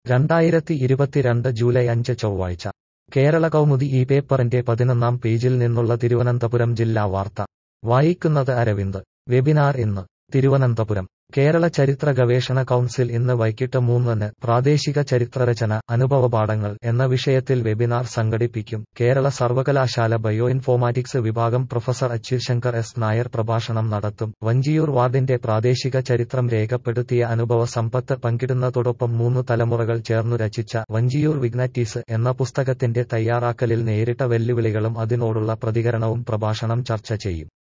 2022 July 5 ചൊവ്വാഴ്ച കേരള കൗമുദി ഈ പേപ്പറിന്റെ 11-ാം പേജിൽ നിന്നുള്ള തിരുവനന്തപുരം ജില്ലാ വാർത്ത വായിക്കുന്നത് അരവിന്ദ്. വെബിനാർ ഇന്ന് തിരുവനന്തപുരം കേരള ചരിത്ര ഗവേഷണ കൗൺസിൽ ഇന്ന് വൈകിട്ട് 3-ന് പ്രാദേശിക ചരിത്രരചന അനുഭവപാഠങ്ങൾ എന്ന വിഷയത്തിൽ വെബിനാർ സംഘടിപ്പിക്കും. കേരള സർവകലാശാല ബയോ ഇൻഫോർമാറ്റിക്സ് വിഭാഗം പ്രൊഫസർ അച്യുത് ശങ്കർ എസ് നായർ പ്രഭാഷണം നടത്തും. വഞ്ചിയൂർ വാർഡിന്റെ പ്രാദേശിക ചരിത്രം രേഖപ്പെടുത്തിയ അനുഭവ സമ്പത്ത് പങ്കിടുന്നതോടൊപ്പം 3 തലമുറകൾ ചേർന്നു രചിച്ച വഞ്ചിയൂർ വിഗ്നറ്റീസ് എന്ന പുസ്തകത്തിന്റെ തയ്യാറാക്കലിൽ നേരിട്ട വെല്ലുവിളികളും അതിനോടുള്ള പ്രതികരണവും പ്രഭാഷണം ചർച്ച ചെയ്യും.